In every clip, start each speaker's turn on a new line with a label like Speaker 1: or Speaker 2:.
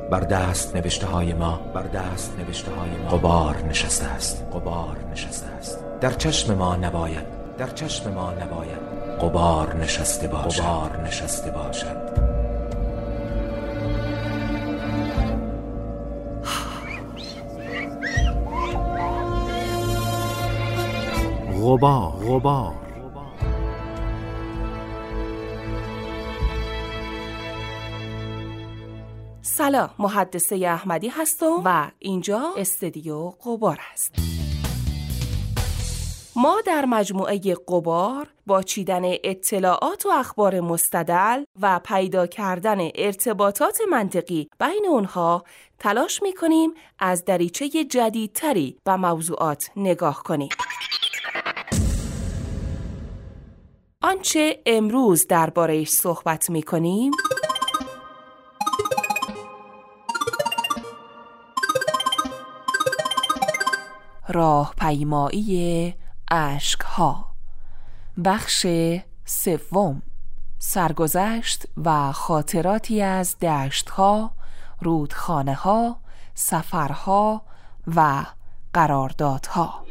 Speaker 1: بر دست نوشته های ما غبار نشسته است. در چشم ما نباید غبار نشسته باشد.
Speaker 2: غبار.
Speaker 3: سلام، محدثه احمدی هستم و اینجا استودیو غبار است. ما در مجموعه غبار با چیدن اطلاعات و اخبار مستدل و پیدا کردن ارتباطات منطقی بین اونها تلاش می‌کنیم از دریچه جدیدتری به موضوعات نگاه کنیم. آنچه امروز درباره‌اش صحبت می‌کنیم راهپیمایی اشک‌ها، بخش سوم، سرگذشت و خاطراتی از دشت‌ها، رودخانه‌ها، سفرها و قراردادها.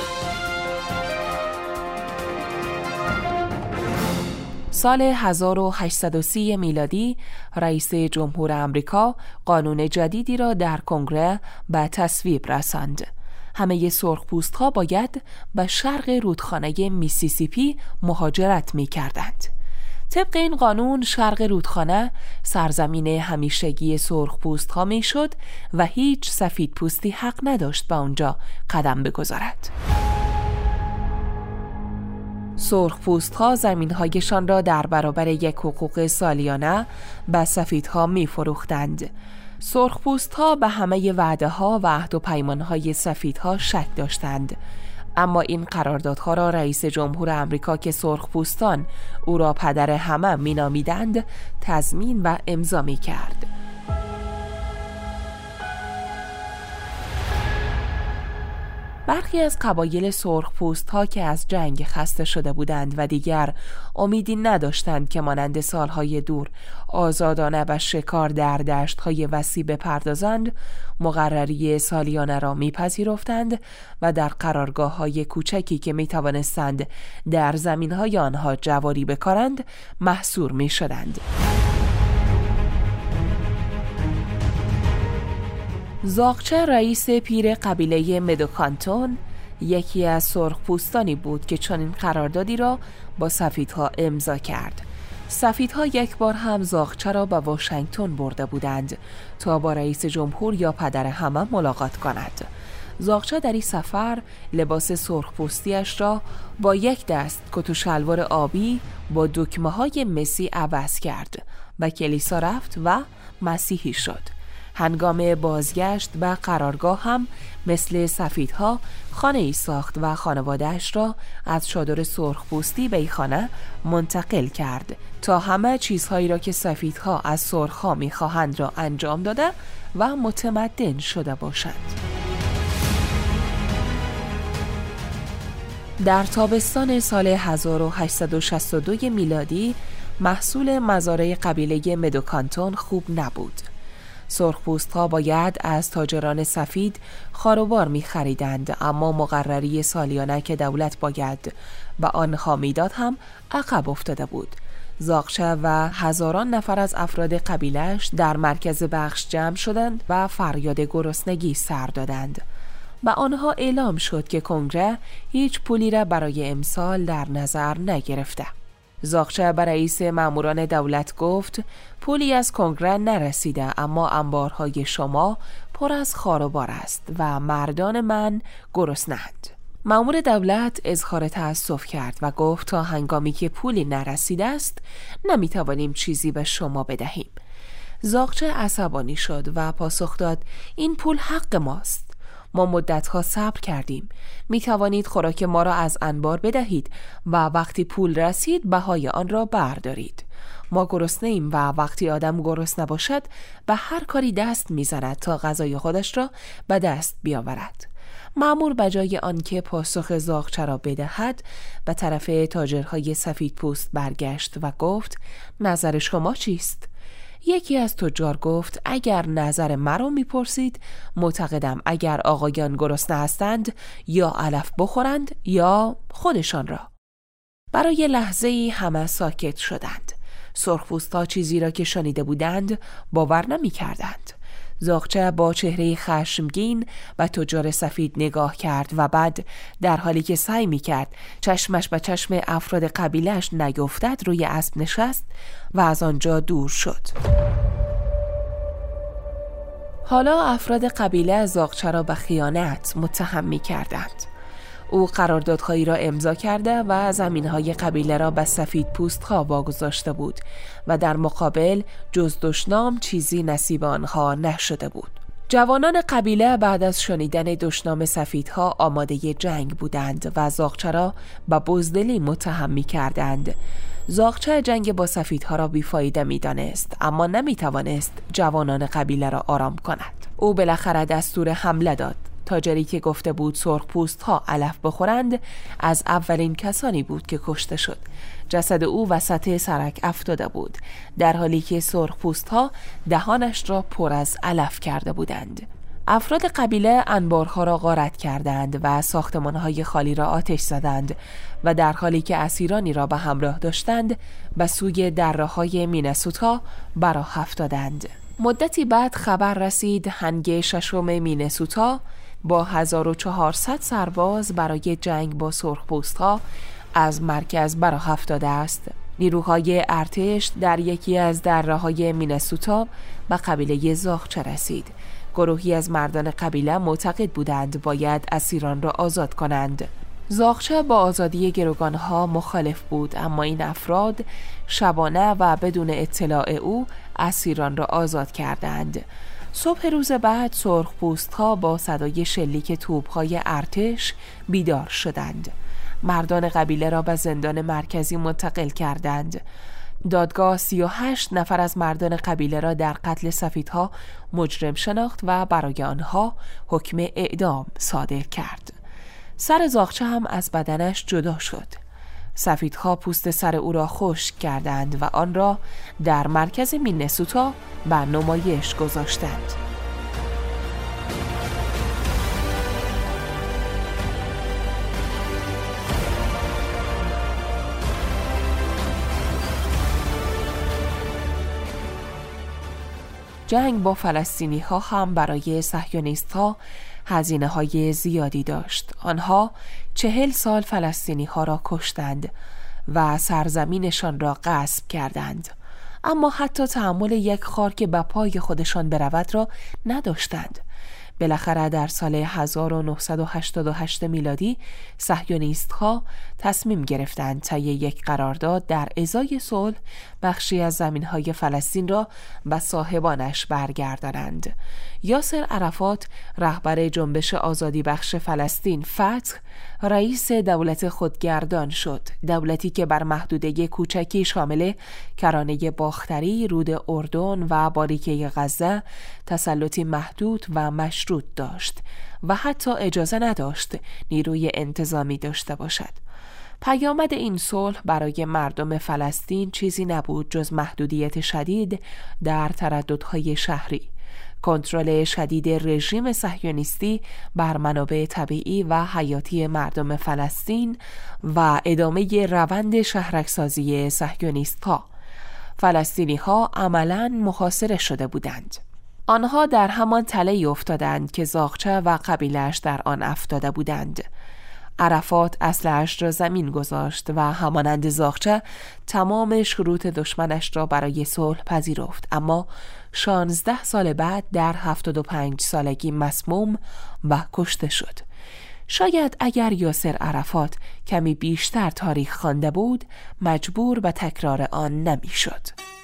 Speaker 3: سال 1830 میلادی رئیس جمهور آمریکا قانون جدیدی را در کنگره به تصویب رساند. همه سرخپوست‌ها باید به شرق رودخانه میسیسیپی مهاجرت می‌کردند. طبق این قانون شرق رودخانه سرزمین همیشگی سرخپوست‌ها می‌شد و هیچ سفیدپوستی حق نداشت به آنجا قدم بگذارد. سرخپوست‌ها زمین‌هایشان را در برابر یک حقوق سالیانه به سفیدها می‌فروختند. سرخپوست‌ها به همه وعده‌ها و عهد و پیمان‌های سفیدها شک داشتند، اما این قراردادها را رئیس جمهور آمریکا که سرخپوستان او را پدر همه می‌نامیدند تضمین و امضا می‌کرد. برخی از قبایل سرخپوست‌ها که از جنگ خسته شده بودند و دیگر امیدی نداشتند که مانند سالهای دور آزادانه به شکار در دشت‌های وسیع بپردازند، مقرری سالیانه را می‌پذیرفتند و در قرارگاه‌های کوچکی که می‌توانستند در زمین‌های آنها جواری بکارند محصور می‌شدند. زاغچه رئیس پیر قبیله مدوکانتون یکی از سرخپوستانی بود که چنین قراردادی را با سفیدها امضا کرد. سفیدها یک بار هم زاغچه را به واشنگتن برده بودند تا با رئیس جمهور یا پدر همه ملاقات کند. زاغچه در این سفر لباس سرخپوستیش را با یک دست کت و شلوار آبی با دکمه‌های مسی عوض کرد، به کلیسا رفت و مسیحی شد. هنگام بازگشت به قرارگاه هم مثل سفیدها خانه ای ساخت و خانواده‌اش را از چادر سرخپوستی به این خانه منتقل کرد تا همه چیزهایی را که سفیدها از سرخها می‌خواهند را انجام داده و متمدن شده باشند. در تابستان سال 1862 میلادی محصول مزارع قبیله مدوکانتون خوب نبود. سرخپوست‌ها باید از تاجران سفید خاروبار می‌خریدند، اما مقرری سالیانه که دولت باید به آنها میداد هم عقب افتاده بود. زاغچه و هزاران نفر از افراد قبیله‌اش در مرکز بخش جمع شدند و فریاد گرسنگی سر دادند. به آنها اعلام شد که کنگره هیچ پولی را برای امسال در نظر نگرفته. زاغچه به رئیس ماموران دولت گفت پولی از کنگره نرسیده، اما انبارهای شما پر از خاروبار است و مردان من گرسنه‌اند. مامور دولت اظهار تأسف کرد و گفت تا هنگامی که پولی نرسیده است نمیتوانیم چیزی به شما بدهیم. زاغچه عصبانی شد و پاسخ داد این پول حق ماست. ما مدتها صبر کردیم. می توانید خوراک ما را از انبار بدهید و وقتی پول رسید بهای آن را بردارید. ما گرسنه‌ایم و وقتی آدم گرسنه باشد به هر کاری دست می‌زند تا غذای خودش را به دست بیاورد. مأمور بجای آنکه پاسخ زاغچه را بدهد به طرف تاجرهای سفید پوست برگشت و گفت نظر شما چیست؟ یکی از تجار گفت اگر نظر مرا میپرسید معتقدم اگر آقایان گرسنه هستند یا علف بخورند یا خودشان را. برای لحظه‌ای همه ساکت شدند. سرخپوست‌ها چیزی را که شنیده بودند باور نمی‌کردند. زاغچه با چهره خشمگین به تجار سفید نگاه کرد و بعد در حالی که سعی می‌کرد چشمش به چشم افراد قبیله‌اش نیفتد روی اسب نشست و از آنجا دور شد. حالا افراد قبیله زاغچه را به خیانت متهم می‌کردند. او قراردادهایی را امضا کرده و زمینهای قبیله را به سفید پوستها واگذاشته بود و در مقابل جز دشنام چیزی نصیب آنها نشده بود. جوانان قبیله بعد از شنیدن دشنام سفیدها آماده جنگ بودند و زاغچه را به بزدلی متهم می کردند. زاغچه جنگ با سفیدها را بیفایده می دانست، اما نمی توانست جوانان قبیله را آرام کند. او بالاخره دستور حمله داد. تاجری که گفته بود سرخپوست‌ها علف بخورند از اولین کسانی بود که کشته شد. جسد او وسط سرک افتاده بود، در حالی که سرخپوست‌ها دهانش را پر از علف کرده بودند. افراد قبیله انبارها را غارت کردند و ساختمان‌های خالی را آتش زدند و در حالی که اسیرانی را به همراه داشتند به سوی دره‌های مینسوتا براه افتادند. مدتی بعد خبر رسید هنگ ششم مینسوتا با 1400 سرباز برای جنگ با سرخپوست‌ها از مرکز براه افتاده است. نیروهای ارتش در یکی از دره‌های مینسوتا به قبیله زاغچه رسید. گروهی از مردان قبیله معتقد بودند باید اسیران را آزاد کنند. زاغچه با آزادی گروگانها مخالف بود، اما این افراد شبانه و بدون اطلاع او اسیران را آزاد کردند. صبح روز بعد سرخپوست‌ها با صدای شلیک توپ‌های ارتش بیدار شدند. مردان قبیله را به زندان مرکزی منتقل کردند. دادگاه 38 نفر از مردان قبیله را در قتل سفیدها مجرم شناخت و برای آنها حکم اعدام صادر کرد. سر زاغچه هم از بدنش جدا شد. سفیدها پوست سر او را خشک کردند و آن را در مرکز مینسوتا به نمایش گذاشتند. جنگ با فلسطینی ها هم برای صهیونیست ها هزینه های زیادی داشت. آنها 40 سال فلسطینی ها را کشتند و سرزمینشان را غصب کردند، اما حتی تحمل یک خار که به پای خودشان برود را نداشتند. بالاخره در سال 1988 میلادی صهیونیست ها تصمیم گرفتند طی یک قرارداد در ازای صلح بخشی از زمین‌های فلسطین را به صاحبانش برگردانند. یاسر عرفات رهبر جنبش آزادی بخش فلسطین فتح رئیس دولت خودگردان شد، دولتی که بر محدوده کوچکی شامل کرانه باختری، رود اردن و باریکه غزه تسلطی محدود و مشروط داشت و حتی اجازه نداشت نیروی انتظامی داشته باشد. پیامد این صلح برای مردم فلسطین چیزی نبود جز محدودیت شدید در ترددهای شهری، کنترل شدید رژیم صهیونیستی بر منابع طبیعی و حیاتی مردم فلسطین و ادامه روند شهرکسازی صهیونیست‌ها. فلسطینی‌ها عملاً محاصره شده بودند. آنها در همان تله‌ای افتادند که زاغچه و قبیله‌اش در آن افتاده بودند. عرفات اسلحه‌اش را زمین گذاشت و همانند زاغچه تمام شروط دشمنش را برای صلح پذیرفت، اما 16 سال بعد در 75 سالگی مسموم و کشته شد. شاید اگر یاسر عرفات کمی بیشتر تاریخ خوانده بود مجبور به تکرار آن نمی‌شد.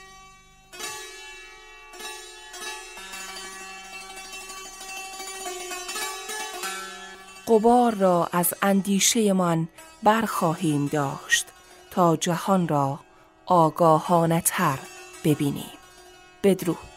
Speaker 3: غبار را از اندیشه من برخواهیم داشت تا جهان را آگاهانه تر ببینیم. بدرود.